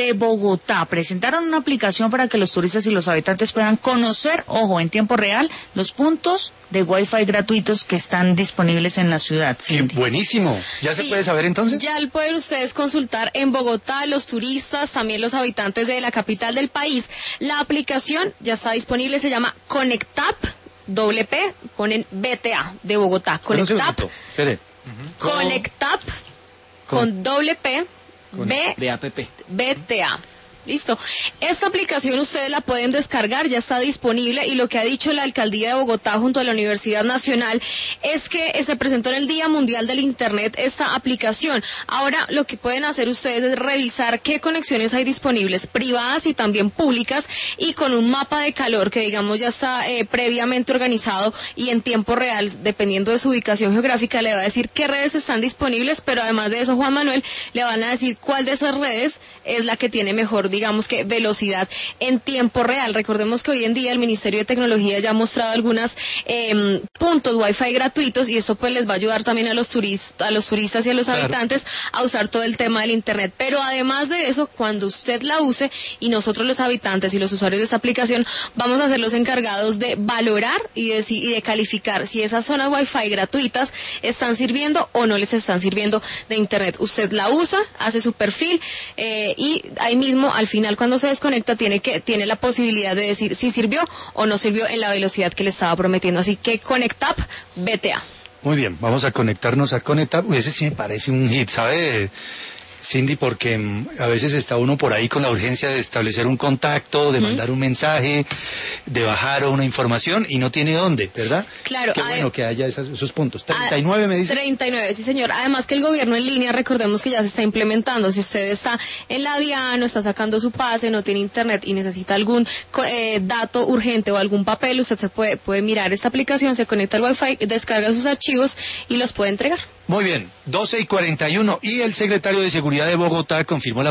de Bogotá presentaron una aplicación para que los turistas y los habitantes puedan conocer, ojo, en tiempo real, los puntos de Wi-Fi gratuitos que están disponibles en la ciudad. ¡Qué buenísimo! ¿Ya se puede saber entonces? Ya pueden ustedes consultar en Bogotá, los turistas, también los habitantes de la capital del país. La aplicación ya está disponible, se llama Conectap, doble P, ponen BTA de Bogotá. Conectap, Conectap, con doble P, de app. BTA. Listo. Esta aplicación ustedes la pueden descargar, ya está disponible, y lo que ha dicho la Alcaldía de Bogotá junto a la Universidad Nacional es que se presentó en el Día Mundial del Internet esta aplicación. Ahora lo que pueden hacer ustedes es revisar qué conexiones hay disponibles, privadas y también públicas, y con un mapa de calor que digamos ya está previamente organizado y en tiempo real, dependiendo de su ubicación geográfica, le va a decir qué redes están disponibles, pero además de eso, Juan Manuel, le van a decir cuál de esas redes es la que tiene mejor, digamos que velocidad en tiempo real. Recordemos que hoy en día el Ministerio de Tecnología ya ha mostrado algunos puntos Wi-Fi gratuitos, y esto pues les va a ayudar también a los turistas y a los habitantes a usar todo el tema del Internet. Pero además de eso, cuando usted la use, y nosotros los habitantes y los usuarios de esta aplicación vamos a ser los encargados de valorar y de calificar si esas zonas Wi-Fi gratuitas están sirviendo o no les están sirviendo de Internet. Usted la usa, hace su perfil y ahí mismo al final cuando se desconecta tiene la posibilidad de decir si sirvió o no sirvió en la velocidad que le estaba prometiendo. Así que Conectap BTA. Muy bien, vamos a conectarnos a Conectap. Ese sí me parece un hit, ¿sabe, Cindy? Porque a veces está uno por ahí con la urgencia de establecer un contacto, de mandar un mensaje, de bajar una información y no tiene dónde, ¿verdad? Claro. Qué bueno que haya esos puntos. 39 me dice. 39, sí señor. Además que el gobierno en línea, recordemos que ya se está implementando. Si usted está en la DIAN, está sacando su pase, no tiene internet y necesita algún dato urgente o algún papel, usted se puede mirar esta aplicación, se conecta al Wi-Fi, descarga sus archivos y los puede entregar. Muy bien, 12:41, y el secretario de Seguridad de Bogotá confirmó la